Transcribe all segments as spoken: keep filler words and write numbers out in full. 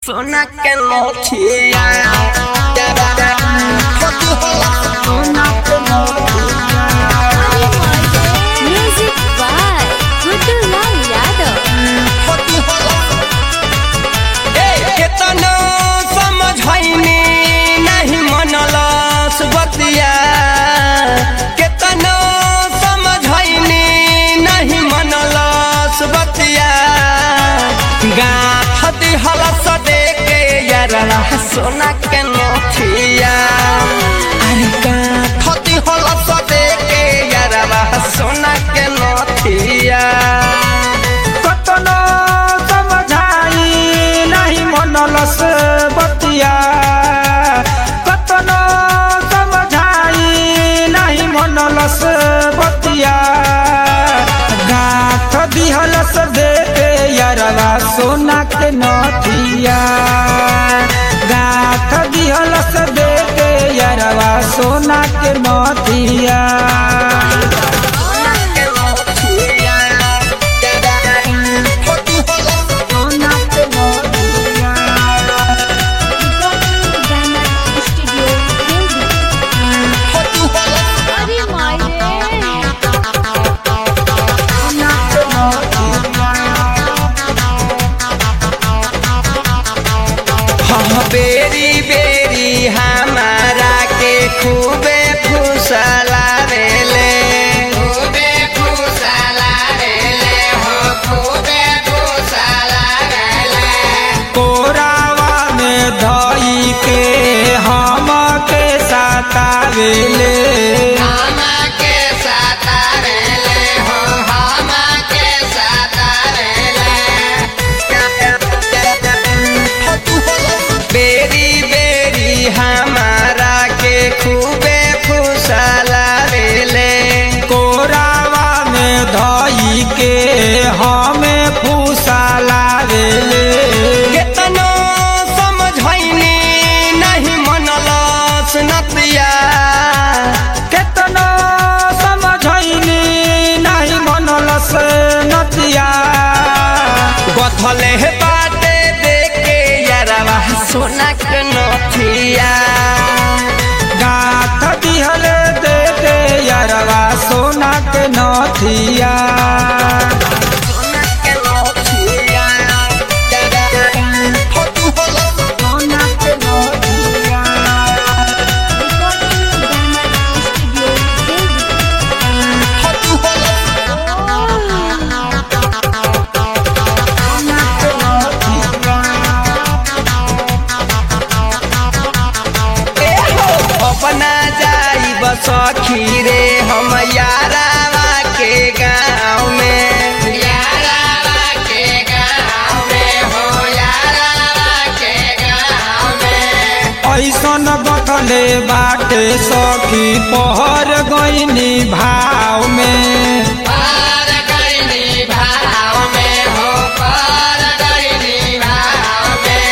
Sonar que no chilla. Sonar que no chilla. Music by Gudulal Yadav. केतना समझैनी नहीं मनलस बतिया केतना समझैनी नहीं मनलस बतिया गाथ दिहलस देके यारा सोना के नथिया अरे गाथ दिहलस देके यारा सोना के नथिया मनलस बतिया कतनो समझाई नहीं मनलस बतिया गाथ दिहलस देके यारवा सोना के नथिया गाथ दिहलस देके यारवा सोना के नथिया बेरी बेरी हमारा के खूबे फुसलावेले खूबे फुसलावेले हो खूबे फुसलावेले कोरावा में धई के हम के सतावेले हम के सतावेले हो हम के सतावेले बेरी बेरी हमारा के खूबे फुसलावेले कोरावा में धई के हमें फुसलावेले केतना समझैनी नहीं मनलस नतिया केतना समझैनी नहीं मनलस नतिया गथले बाटे देके यारवा सोना के नथिया गाथ दिहल दे दे यारवा सोना के नथिया सोना के नथिया सोना के नथिया अपना जाई बसखी रे हम यारावा के गाँव में यारावा के गाँव में हो यारावा के गाँव में ऐसन बतले बाटे सखी पहर गईनी भाव में पार गईनी भाव में हो पार गईनी भाव में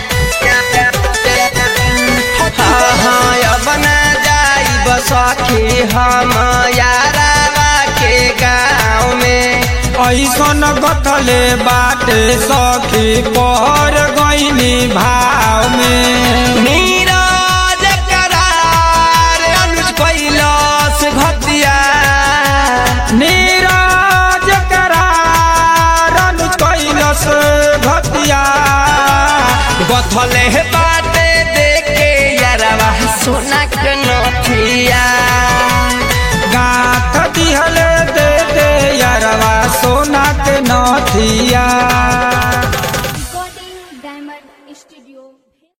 हाँ हाँ अपना जाई बसखी हम यारावा के गाँव में ऐसन बतले बाटे सखी पहर गईनी भाव में नीरज करार अनुज कैलाश घटिया नीरज करार अनुज कैलाश घटिया गथले बाटे देके यारवा सोना के नथिया गाथ दिहल दे दे यारवा सोना के नथिया।